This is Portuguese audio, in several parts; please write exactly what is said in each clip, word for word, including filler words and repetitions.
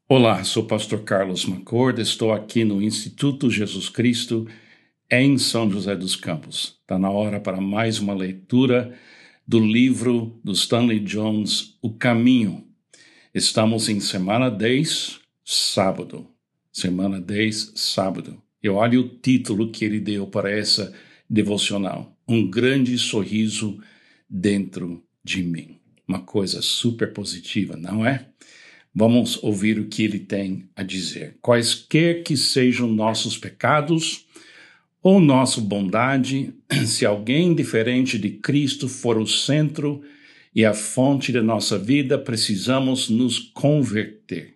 Olá, sou o pastor Carlos Macorda, estou aqui no Instituto Jesus Cristo em São José dos Campos. Está na hora para mais uma leitura do livro do Stanley Jones, O Caminho. Estamos em semana dez, sábado. Semana dez, sábado. E olha o título que ele deu para essa devocional. Um grande sorriso dentro de mim. Uma coisa super positiva, não é? Vamos ouvir o que ele tem a dizer. Quaisquer que sejam nossos pecados ou nossa bondade, se alguém diferente de Cristo for o centro e a fonte da nossa vida, precisamos nos converter.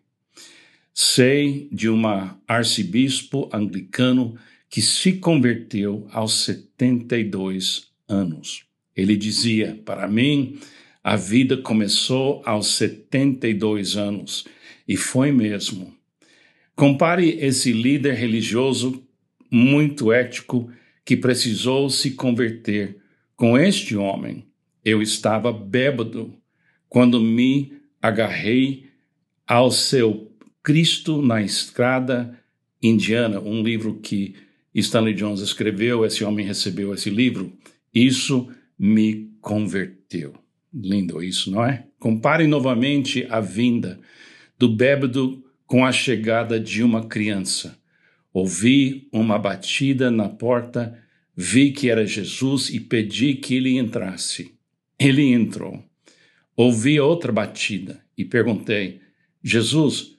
Sei de um arcebispo anglicano que se converteu aos setenta e dois anos. Ele dizia, para mim, a vida começou aos setenta e dois anos, e foi mesmo. Compare esse líder religioso muito ético que precisou se converter com este homem. Eu estava bêbado quando me agarrei ao seu Cristo na Estrada Indiana, um livro que Stanley Jones escreveu. Esse homem recebeu esse livro. Isso me converteu. Lindo isso, não é? Compare novamente a vinda do bêbado com a chegada de uma criança. Ouvi uma batida na porta, vi que era Jesus e pedi que ele entrasse. Ele entrou. Ouvi outra batida e perguntei, Jesus,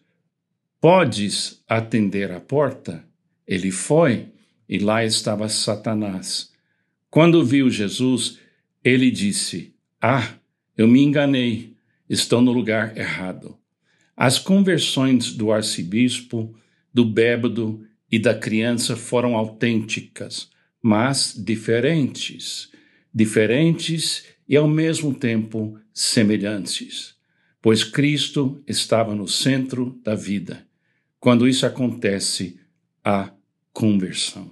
podes atender a porta? Ele foi e lá estava Satanás. Quando viu Jesus, ele disse, ah, eu me enganei, estou no lugar errado. As conversões do arcebispo, do bêbado e da criança foram autênticas, mas diferentes. Diferentes e, ao mesmo tempo, semelhantes. Pois Cristo estava no centro da vida. Quando isso acontece, há conversão.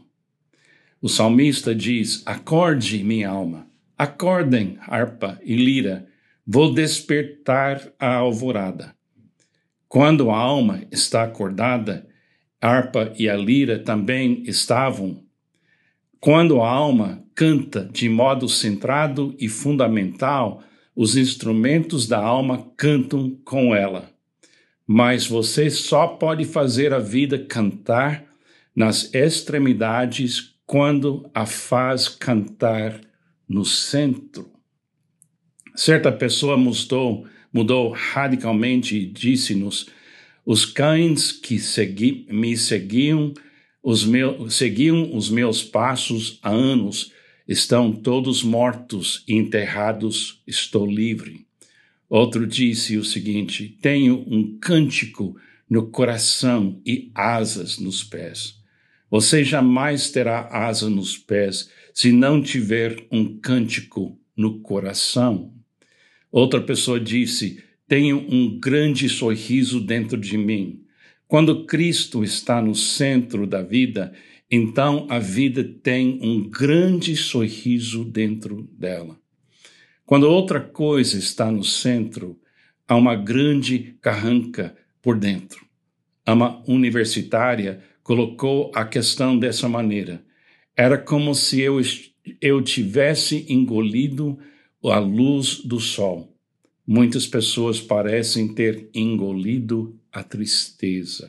O salmista diz, acorde, minha alma, acordem, harpa e lira, vou despertar a alvorada. Quando a alma está acordada, a harpa e a lira também estavam. Quando a alma canta de modo centrado e fundamental, os instrumentos da alma cantam com ela. Mas você só pode fazer a vida cantar nas extremidades quando a faz cantar no centro. Certa pessoa mudou, mudou radicalmente e disse-nos, os cães que segui, me seguiam os, meus, seguiam os meus passos há anos, estão todos mortos e enterrados, estou livre. Outro disse o seguinte, tenho um cântico no coração e asas nos pés. Você jamais terá asa nos pés se não tiver um cântico no coração. Outra pessoa disse, tenho um grande sorriso dentro de mim. Quando Cristo está no centro da vida, então a vida tem um grande sorriso dentro dela. Quando outra coisa está no centro, há uma grande carranca por dentro. Uma universitária colocou a questão dessa maneira. Era como se eu, eu tivesse engolido a luz do sol. Muitas pessoas parecem ter engolido a tristeza.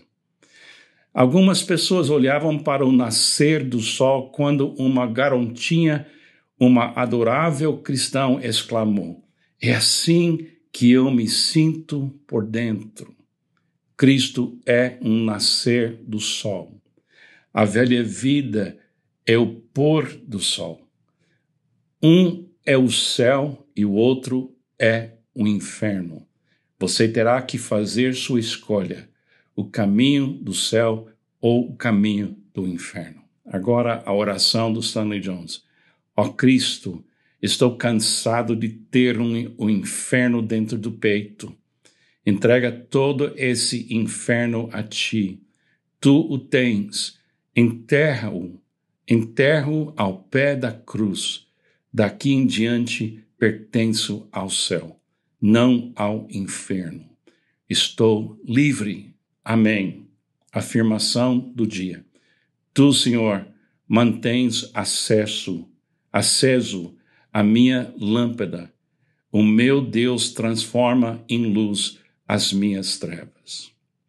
Algumas pessoas olhavam para o nascer do sol quando uma garotinha, uma adorável cristã, exclamou, é assim que eu me sinto por dentro. Cristo é um nascer do sol. A velha vida é o pôr do sol. Um é o céu e o outro é o inferno. Você terá que fazer sua escolha, o caminho do céu ou o caminho do inferno. Agora a oração do Stanley Jones. Ó Cristo, estou cansado de ter um, um inferno dentro do peito. Entrega todo esse inferno a ti. Tu o tens. Enterra-o. Enterra-o ao pé da cruz. Daqui em diante pertenço ao céu, não ao inferno. Estou livre. Amém. Afirmação do dia. Tu, Senhor, mantens acesso, aceso a minha lâmpada. O meu Deus transforma em luz as minhas trevas.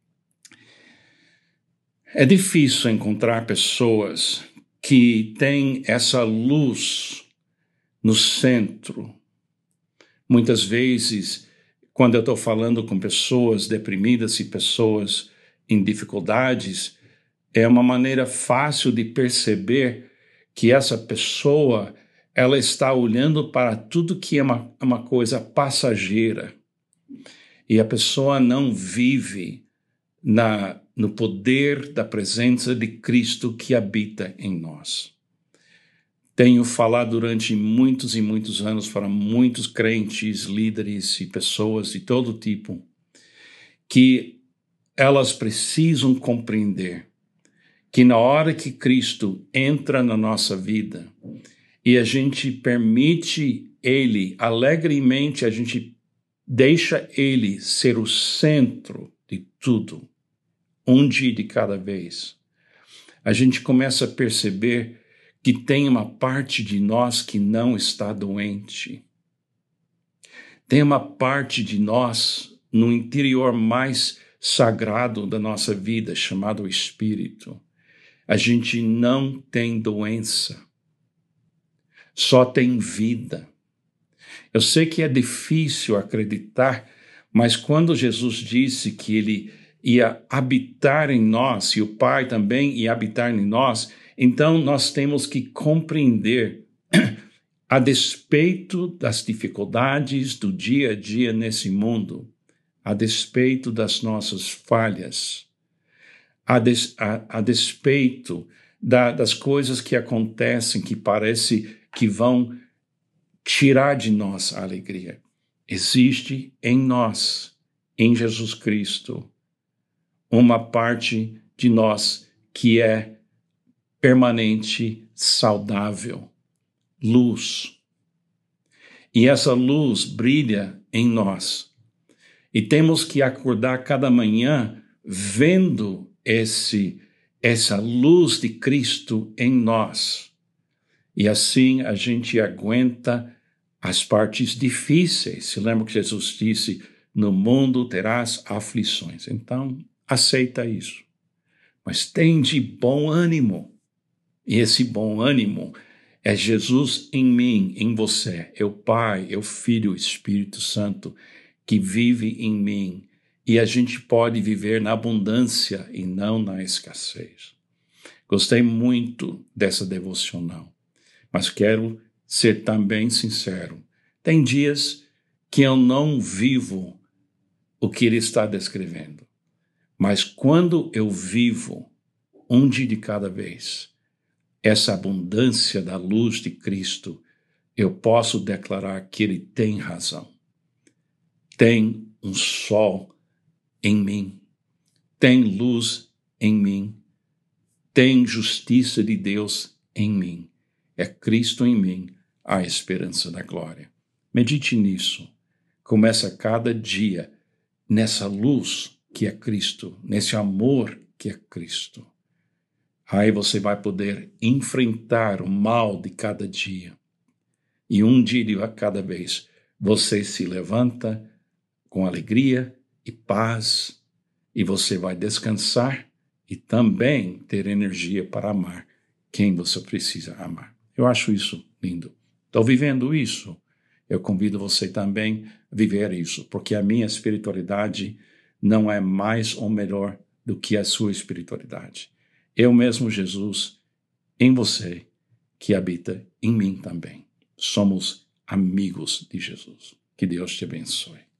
É difícil encontrar pessoas que têm essa luz no centro. Muitas vezes, quando eu estou falando com pessoas deprimidas e pessoas em dificuldades, é uma maneira fácil de perceber que essa pessoa ela está olhando para tudo que é uma, uma coisa passageira. E a pessoa não vive na, no poder da presença de Cristo que habita em nós. Tenho falado durante muitos e muitos anos para muitos crentes, líderes e pessoas de todo tipo, que elas precisam compreender que na hora que Cristo entra na nossa vida e a gente permite Ele, alegremente a gente deixa Ele ser o centro de tudo, um dia de cada vez, a gente começa a perceber que tem uma parte de nós que não está doente. Tem uma parte de nós no interior mais sagrado da nossa vida, chamado Espírito. A gente não tem doença, só tem vida. Eu sei que é difícil acreditar, mas quando Jesus disse que Ele ia habitar em nós, e o Pai também ia habitar em nós, então nós temos que compreender, a despeito das dificuldades do dia a dia nesse mundo, a despeito das nossas falhas, a, des, a, a despeito da, das coisas que acontecem que parece que vão tirar de nós a alegria. Existe em nós, em Jesus Cristo, uma parte de nós que é permanente, saudável, luz. E essa luz brilha em nós. E temos que acordar cada manhã vendo esse, essa luz de Cristo em nós. E assim a gente aguenta as partes difíceis. Se lembra que Jesus disse, no mundo terás aflições. Então, aceita isso. Mas tem de bom ânimo. E esse bom ânimo é Jesus em mim, em você. É o Pai, é o Filho, o Espírito Santo que vive em mim. E a gente pode viver na abundância e não na escassez. Gostei muito dessa devocional, mas quero ser também sincero. Tem dias que eu não vivo o que ele está descrevendo. Mas quando eu vivo um dia de cada vez, essa abundância da luz de Cristo, eu posso declarar que Ele tem razão. Tem um sol em mim, tem luz em mim, tem justiça de Deus em mim. É Cristo em mim, a esperança da glória. Medite nisso. Começa cada dia nessa luz que é Cristo, nesse amor que é Cristo. Aí você vai poder enfrentar o mal de cada dia. E um dia de cada vez, você se levanta com alegria e paz, e você vai descansar e também ter energia para amar quem você precisa amar. Eu acho isso lindo. Estou vivendo isso. Eu convido você também a viver isso, porque a minha espiritualidade não é mais ou melhor do que a sua espiritualidade. Eu mesmo, Jesus, em você, que habita em mim também. Somos amigos de Jesus. Que Deus te abençoe.